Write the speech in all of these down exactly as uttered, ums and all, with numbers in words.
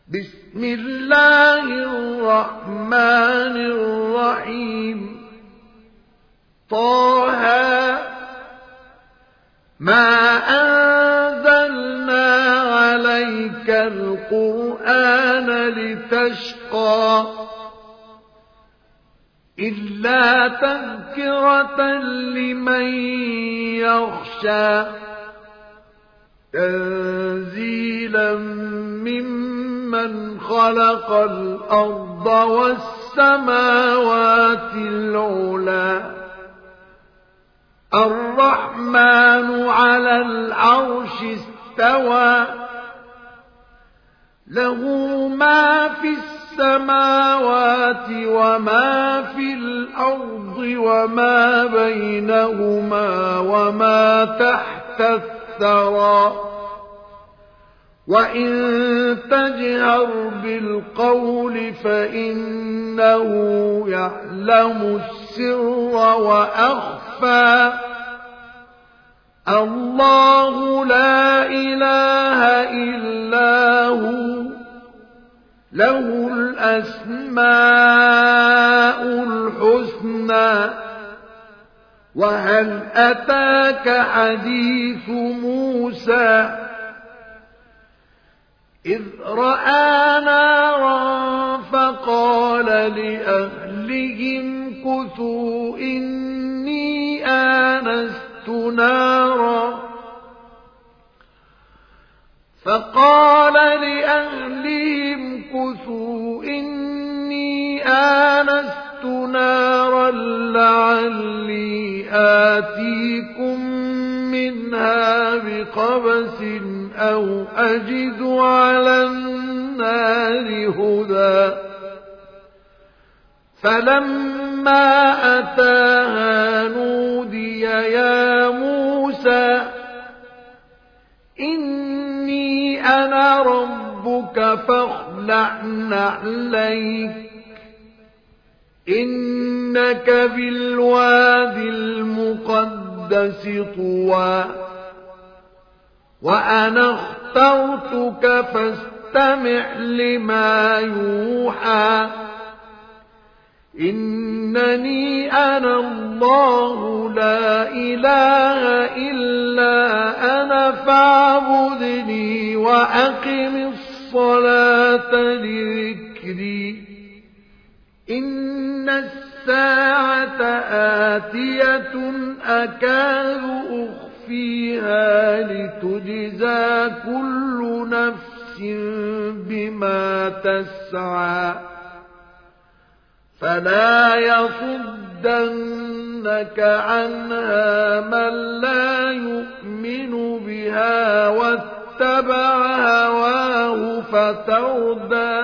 بسم الله الرحمن الرحيم طه ما أنزلنا عليك القرآن لتشقى إلا تذكرة لمن يخشى تنزيلا ممن خلق الأرض والسماوات العلى الرحمن على العرش استوى له ما في السماوات وما في الأرض وما بينهما وما تحت الثرى وإن تجهر بالقول فإنه يعلم السر وأخفى الله لا إله إلا هو له الأسماء الحسنى وهل أتاك حديث موسى إذ رأى نارا فقال لأهلهم كثوا إني آنست نارا فقال لأهلهم كثوا إني آنست نارا لعلي آتيكم منها بقبس أو أجد على النار هدى فلما أتاها نودي يا موسى إني أنا ربك فاخلع نعليك إنك بالوادي المقدس طوى وأنا اخترتك فاستمع لما يوحى إنني أنا الله لا إله إلا أنا فاعبدني وأقم الصلاة لذكري إن الساعة آتية أكاد أخفيها لتجزى كل نفس بما تسعى فلا يصدنك عنها من لا يؤمن بها واتبع هواه فتردى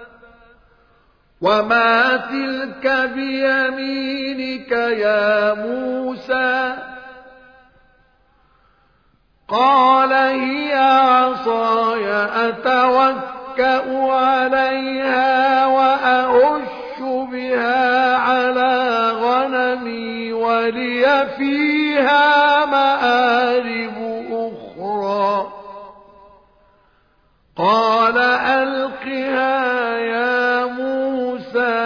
وما تلك بيمينك يا موسى قال هي عصاي أتوكأ عليها وأهش بها على غنمي ولي فيها مآرب أخرى قال ألقها يا موسى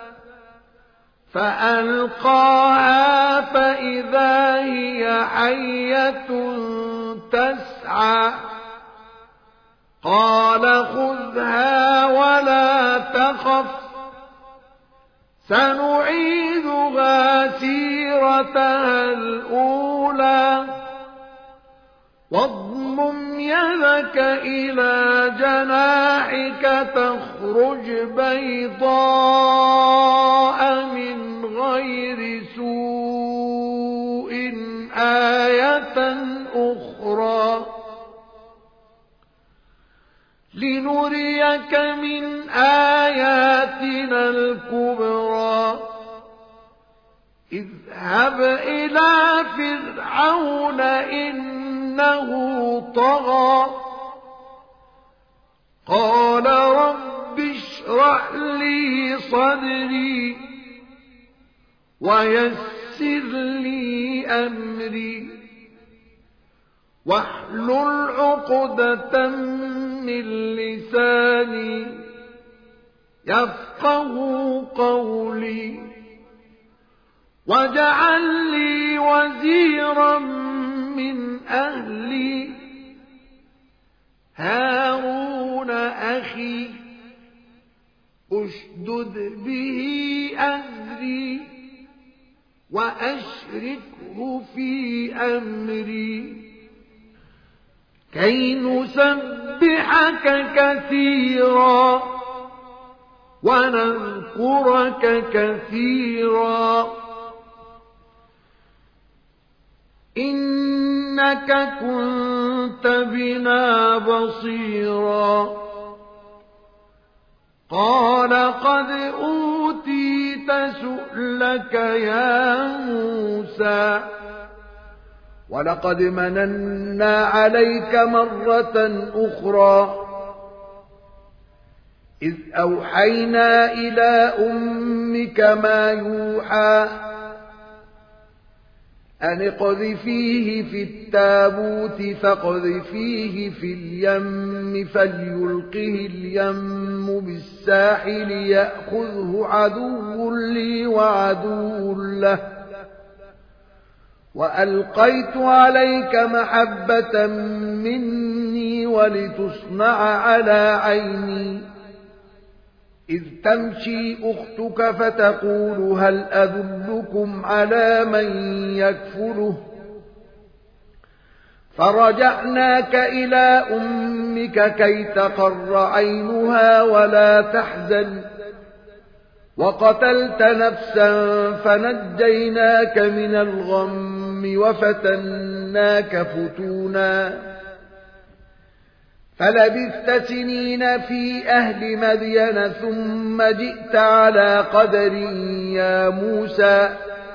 فألقاها فإذا هي حية تسعى قال خذها ولا تخف سنعيدها سيرتها الأولى واضمم يدك إلى جناحك تخرج بيضاء من غير سوء آية أخرى لنريك من آياتنا الكبرى اذهب إلى فرعون إنه طغى قال رب اشرح لي صدري ويسر لي أمري واحلل عقدة من لساني يفقهوا قولي واجعل لي وزيرا من أهلي هارون أخي أشدد به أزري وأشركه في أمري كي نسبحك كثيرا ونذكرك كثيرا إنك كنت بنا بصيرا قال قد أوتيت سؤلك يا موسى ولقد مننا عليك مرة أخرى إذ أوحينا إلى أمك ما يوحى أن اقذفيه في التابوت فاقذفيه في اليم فليلقه اليم بالساحل يأخذه عدو لي وعدو له وألقيت عليك محبة مني ولتصنع على عيني إذ تمشي أختك فتقول هل أدلكم على من يكفله فرجعناك إلى أمك كي تقر عينها ولا تحزن وقتلت نفسا فنجيناك من الغم وفتناك فتونا فلبثت سنين في أهل مدين ثم جئت على قدر يا موسى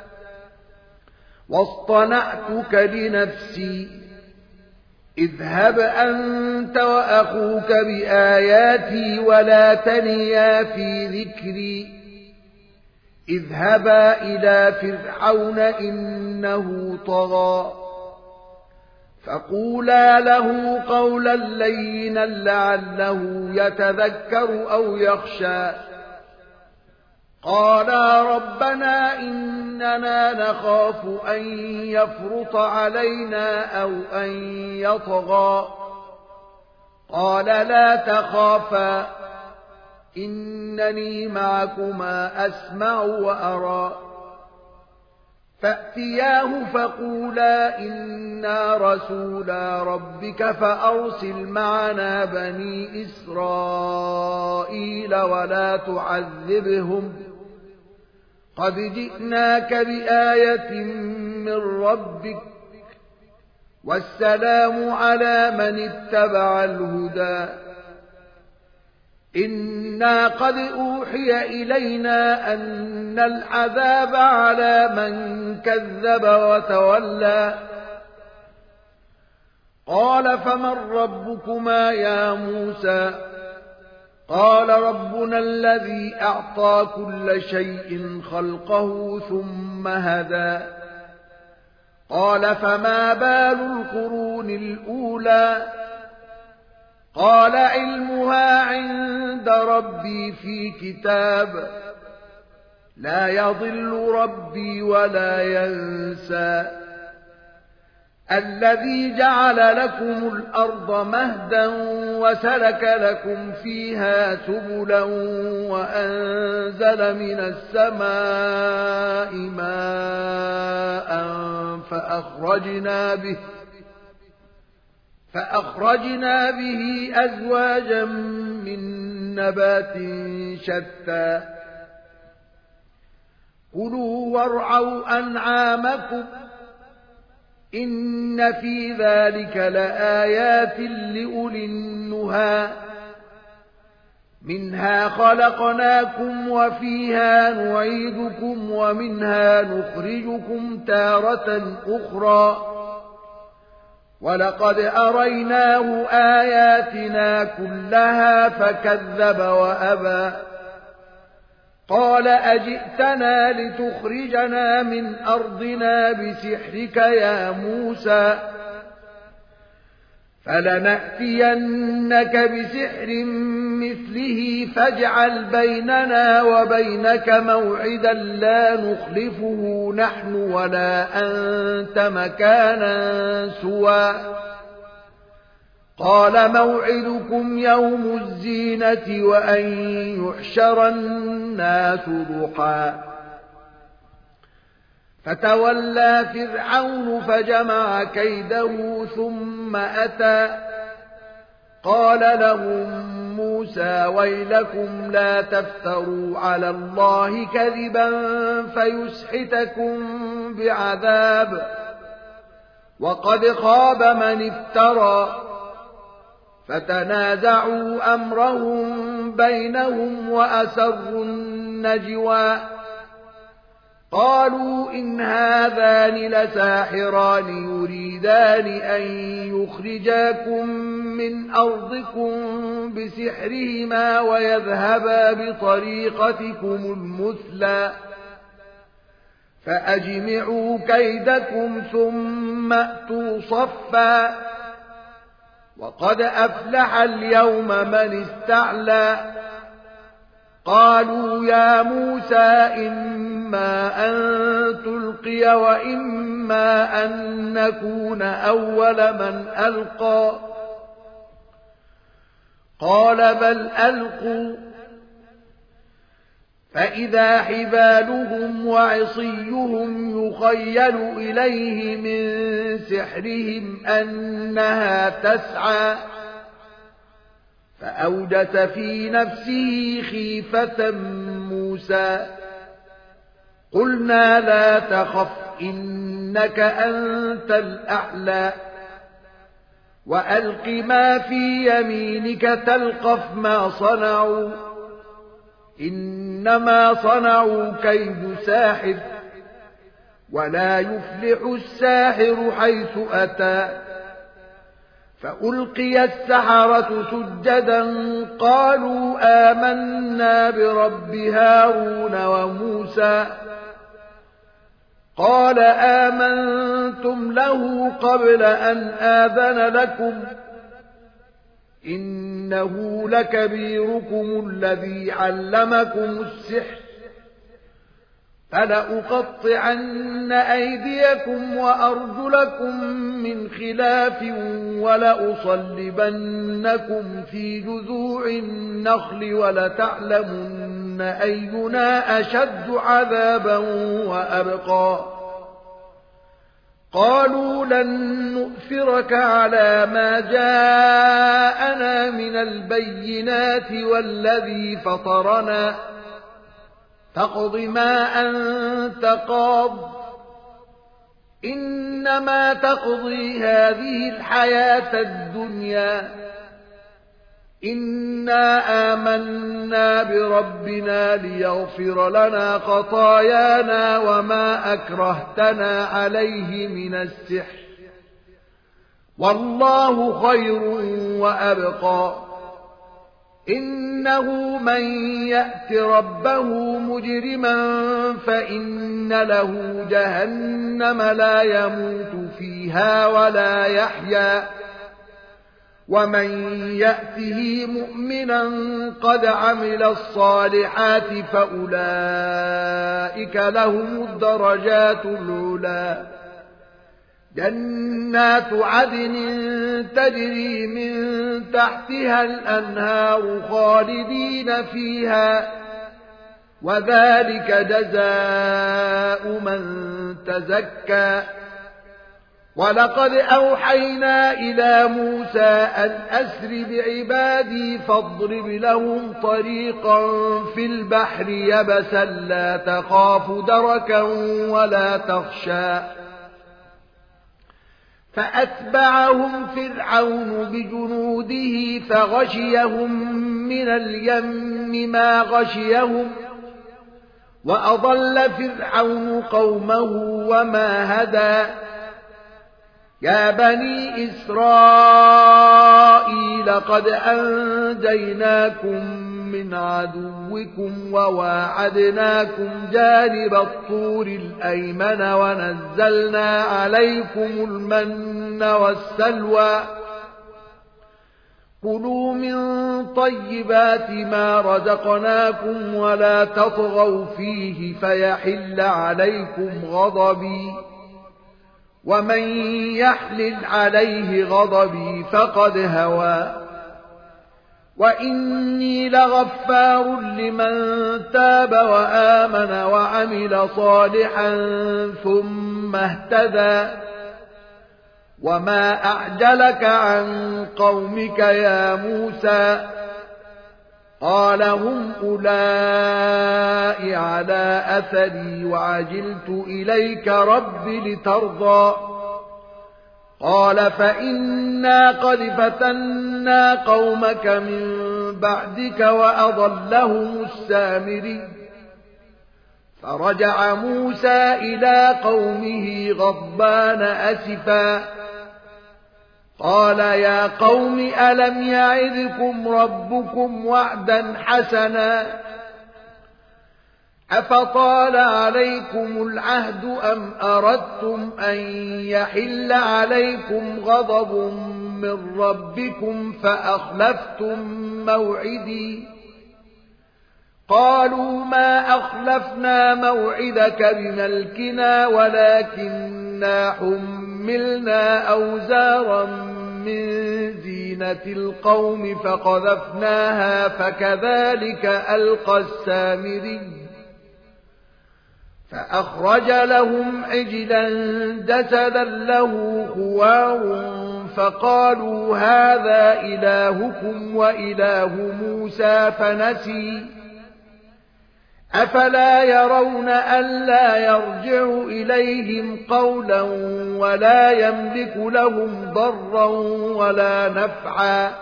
واصطنعتك لنفسي اذهب أنت وأخوك بآياتي ولا تنيا في ذكري اذهبا إلى فرعون إنه طغى فقولا له قولا لينا لعله يتذكر أو يخشى قالا ربنا إننا نخاف أن يفرط علينا أو أن يطغى قال لا تخافا إنني معكما أسمع وأرى فأتياه فقولا إنا رسولا ربك فأرسل معنا بني إسرائيل ولا تعذبهم قد جئناك بآية من ربك والسلام على من اتبع الهدى إنا قد أوحي إلينا أن العذاب على من كذب وتولى قال فمن ربكما يا موسى قال ربنا الذي أعطى كل شيء خلقه ثم هدى قال فما بال القرون الأولى قال علمها عند ربي في كتاب لا يضل ربي ولا ينسى الذي جعل لكم الأرض مهدا وسلك لكم فيها سبلا وأنزل من السماء ماء فأخرجنا به فأخرجنا به أزواجا من نبات شتى كلوا وارعوا أنعامكم إن في ذلك لآيات لأولي النهى منها خلقناكم وفيها نعيدكم ومنها نخرجكم تارة أخرى ولقد أريناه آياتنا كلها فكذب وأبى قال أجئتنا لتخرجنا من أرضنا بسحرك يا موسى فلنأتينك بسحر مثله فاجعل بيننا وبينك موعدا لا نخلفه نحن ولا أنت مكانا سوى قال موعدكم يوم الزينة وأن يحشر الناس ضحى فتولى فرعون فجمع كيده ثم أتى قال لهم موسى ويلكم لا تفتروا على الله كذبا فيسحتكم بعذاب وقد خاب من افترى فتنازعوا أمرهم بينهم وأسروا النجوى قالوا إن هذان لساحران يريدان أن يخرجاكم من أرضكم بسحرهما ويذهبا بطريقتكم المثلى فأجمعوا كيدكم ثم أتوا صفا وقد أفلح اليوم من استعلى قالوا يا موسى إما أن تلقي وإما أن نكون أول من ألقى قال بل ألقوا فإذا حبالهم وعصيهم يخيل إليه من سحرهم أنها تسعى فأوجس في نفسه خيفة موسى قلنا لا تخف إنك أنت الأعلى وألق ما في يمينك تلقف ما صنعوا إنما صنعوا كيد ساحر ولا يفلح الساحر حيث أتى فألقي السحرة سجدا قالوا آمنا برب هارون وموسى قال آمنتم له قبل أن آذن لكم إنه لكبيركم الذي علمكم السحر فلأقطعن أيديكم وأرجلكم من خلاف ولأصلبنكم في جذوع النخل ولتعلمن أينا أشد عذابا وأبقى قالوا لن نؤثرك على ما جاءنا من البينات والذي فطرنا فاقض ما أنت قاض إنما تقضي هذه الحياة الدنيا إنا آمنا بربنا ليغفر لنا خطايانا وما أكرهتنا عليه من السحر والله خير وأبقى إنه من يأت ربه مجرما فإن له جهنم لا يموت فيها ولا يحيا ومن يأته مؤمنا قد عمل الصالحات فأولئك لهم الدرجات العلى جنات عدن تجري من تحتها الأنهار خالدين فيها وذلك جزاء من تزكى ولقد أوحينا إلى موسى أن أسر بعبادي فاضرب لهم طريقا في البحر يبسا لا تخاف دركا ولا تخشى فأتبعهم فرعون بجنوده فغشيهم من اليم ما غشيهم وأضل فرعون قومه وما هدى يا بني إسرائيل قد أنجيناكم من عدوكم وواعدناكم جانب الطور الأيمن ونزلنا عليكم المن والسلوى كلوا من طيبات ما رزقناكم ولا تطغوا فيه فيحل عليكم غضبي ومن يحلل عليه غضبي فقد هوى وإني لغفار لمن تاب وآمن وعمل صالحا ثم اهتدى وما أعجلك عن قومك يا موسى قال هم أولئك على أثري وعجلت إليك رب لترضى قال فإنا قد فتنا قومك من بعدك وأضلهم السامري فرجع موسى إلى قومه غضبان أسفا قال يا قوم ألم يعدكم ربكم وعدا حسنا أفطال عليكم العهد أم أردتم أن يحل عليكم غضب من ربكم فأخلفتم موعدي قالوا ما أخلفنا موعدك بملكنا ولكننا حملنا أوزارا من زينة القوم فقذفناها فكذلك ألقى السامري فأخرج لهم عجلا جسدا له خوار فقالوا هذا إلهكم وإله موسى فنسي أفلا يرون ألا يرجع إليهم قولا ولا يملك لهم ضرا ولا نفعا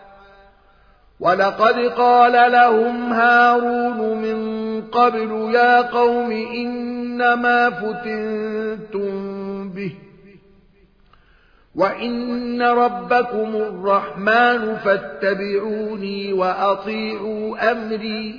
ولقد قال لهم هارون من قبل يا قوم إنما فتنتم به وإن ربكم الرحمن فاتبعوني وأطيعوا أمري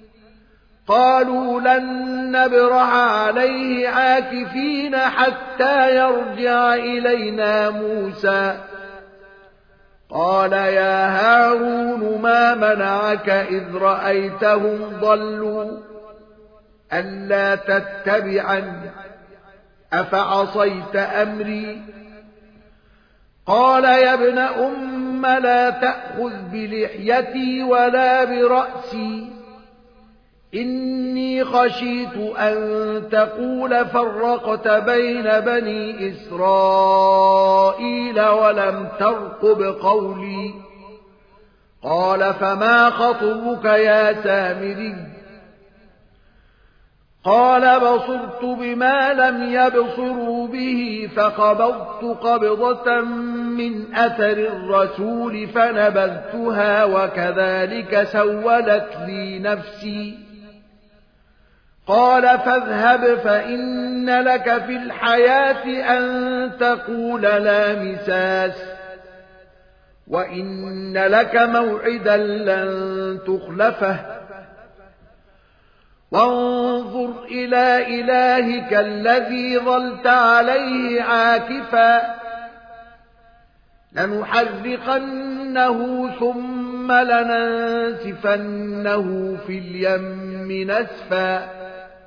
قالوا لن نبرح عليه عاكفين حتى يرجع إلينا موسى قال يا هارون ما منعك إذ رأيتهم ضلوا ألا تتبعني أفعصيت أمري قال يا ابن أم لا تأخذ بلحيتي ولا برأسي إني خشيت أن تقول فرقت بين بني إسرائيل ولم ترقب قولي قال فما خطبك يا سامري قال بصرت بما لم يبصروا به فقبضت قبضة من أثر الرسول فنبذتها وكذلك سولت لي نفسي قال فاذهب فإن لك في الحياة أن تقول لا مساس وإن لك موعدا لن تخلفه وانظر إلى إلهك الذي ظلت عليه عاكفا لنحرقنه ثم لننسفنه في اليم نسفا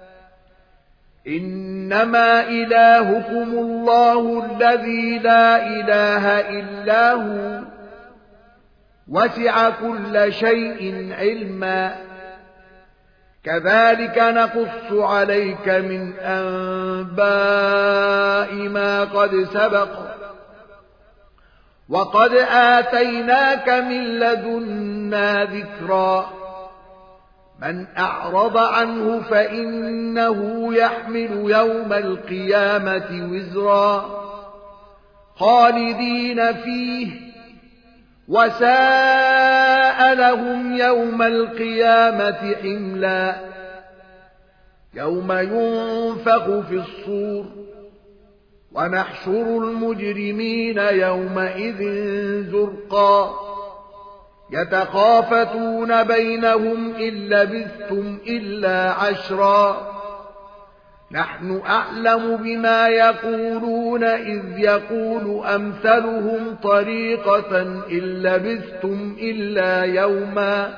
إنما إلهكم الله الذي لا إله إلا هو وسع كل شيء علما كذلك نقص عليك من أنباء ما قد سبق وقد آتيناك من لدنا ذكرا من أعرض عنه فإنه يحمل يوم القيامة وزرا خالدين فيه وساء لهم يوم القيامة حملا يوم ينفخ في الصور ونحشر المجرمين يومئذ زرقا يتخافتون بينهم إن لبثتم إلا عشرا نحن أعلم بما يقولون إذ يقول أمثلهم طريقة إن لبثتم إلا يوما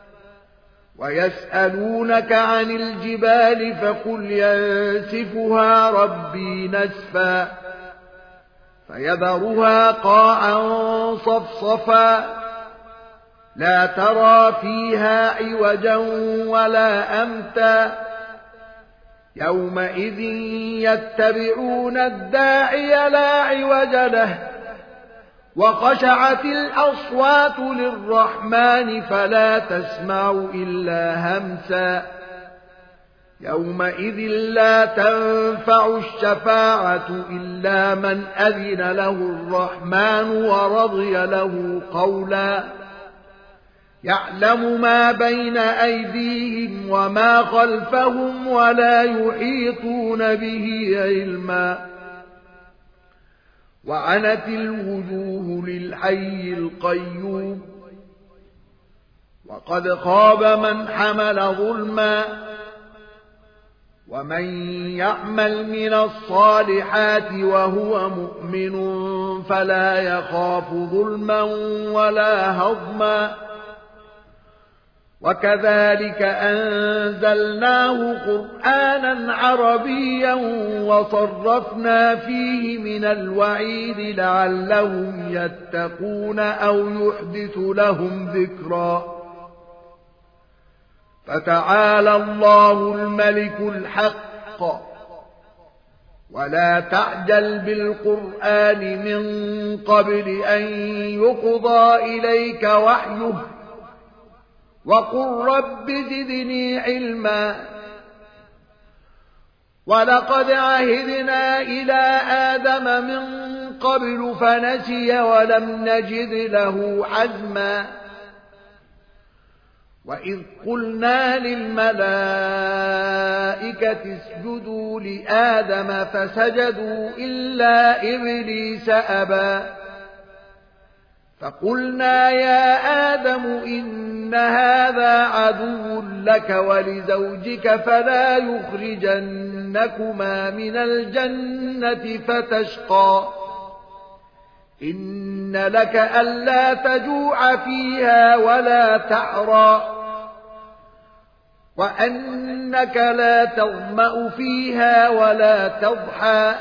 ويسألونك عن الجبال فقل ينسفها ربي نسفا فيذرها قاعا صفصفا لا ترى فيها عوجا ولا أمتا يومئذ يتبعون الداعي لا عوج له وخشعت الأصوات للرحمن فلا تسمع إلا همسا يومئذ لا تنفع الشفاعة إلا من أذن له الرحمن ورضي له قولا يعلم ما بين أيديهم وما خلفهم ولا يحيطون به علما وعنت الوجوه للحي القيوم وقد خاب من حمل ظلما ومن يعمل من الصالحات وهو مؤمن فلا يخاف ظلما ولا هضما وكذلك أنزلناه قرآنا عربيا وصرفنا فيه من الوعيد لعلهم يتقون أو يحدث لهم ذكرا فتعالى الله الملك الحق ولا تعجل بالقرآن من قبل أن يقضى إليك وحيه وقل رب زدني علما ولقد عهدنا إلى آدم من قبل فنسي ولم نجد له عزما وإذ قلنا للملائكة اسجدوا لآدم فسجدوا إلا إبليس أبى فقلنا يا آدم إن هذا عدو لك ولزوجك فلا يخرجنكما من الجنة فتشقى إن لك ألا تجوع فيها ولا تعرى وأنك لا تظمأ فيها ولا تضحى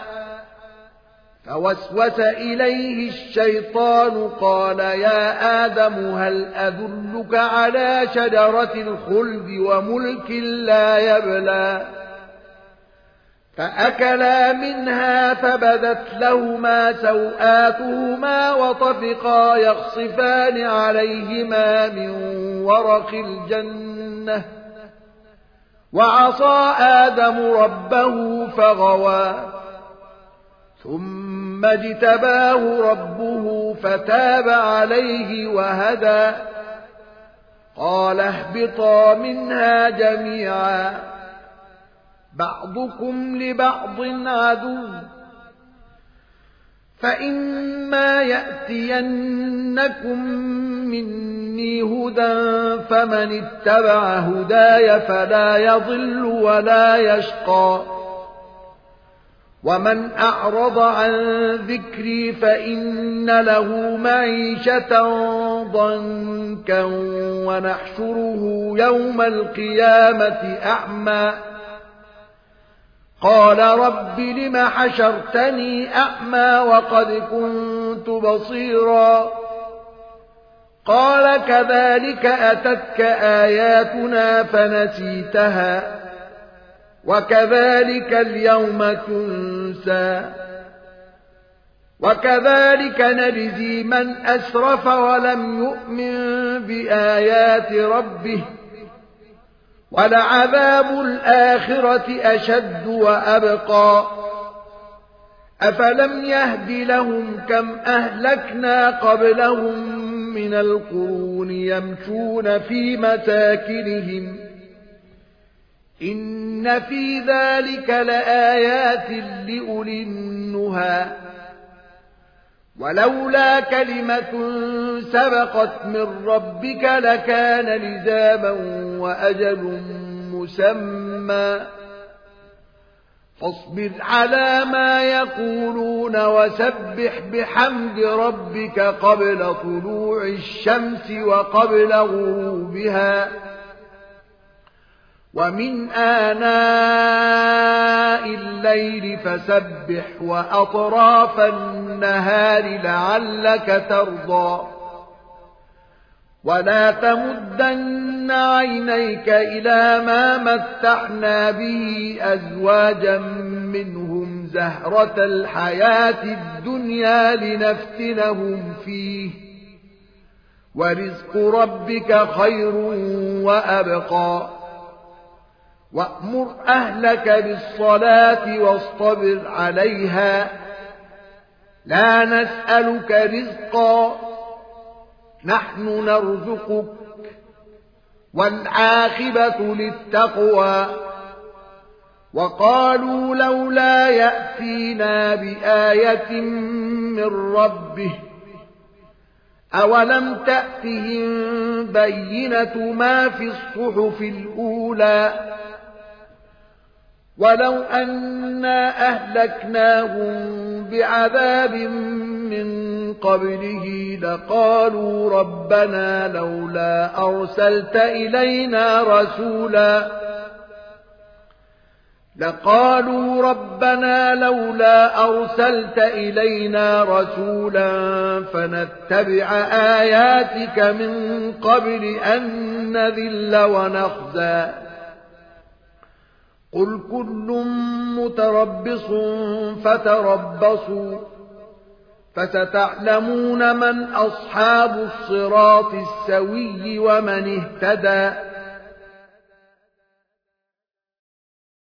فوسوس إليه الشيطان قال يا آدم هل أدلك على شجرة الخلد وملك لا يبلى فأكلا منها فبدت لهما سوآتهما وطفقا يخصفان عليهما من ورق الجنة وعصى آدم ربه فغوى ثم اجتباه ربه فتاب عليه وهدى قال اهبطا منها جميعا بعضكم لبعض عدو فإما يأتينكم مني هدى فمن اتبع هداي فلا يضل ولا يشقى ومن أعرض عن ذكري فإن له معيشة ضنكا ونحشره يوم القيامة أعمى قال رب لم حشرتني أعمى وقد كنت بصيرا قال كذلك أتتك آياتنا فنسيتها وكذلك اليوم تنسى وكذلك نجزي من أسرف ولم يؤمن بآيات ربه ولعذاب الآخرة أشد وأبقى أفلم يهد لهم كم أهلكنا قبلهم من القرون يمشون في مساكنهم إن في ذلك لآيات لأولي النهى ولولا كلمة سبقت من ربك لكان لزاما وأجل مسمى فاصبر على ما يقولون وسبح بحمد ربك قبل طلوع الشمس وقبل غروبها ومن آناء الليل فسبح وأطراف النهار لعلك ترضى ولا تمدن عينيك إلى ما متعنا به أزواجا منهم زهرة الحياة الدنيا لنفتنهم فيه ورزق ربك خير وأبقى وأمر أهلك بالصلاة واصطبر عليها لا نسألك رزقا نحن نرزقك والعاقبة للتقوى وقالوا لولا يأتينا بآية من ربه أولم تأتهم بينة ما في الصحف الأولى ولو أنا أهلكناهم بعذاب من قبله لقالوا ربنا لولا أرسلت إلينا رسولا لقالوا ربنا لولا أرسلت إلينا رسولا فنتبع آياتك من قبل أن نذل ونخزى قل كل متربص فتربصوا فستعلمون من أصحاب الصراط السوي ومن اهتدى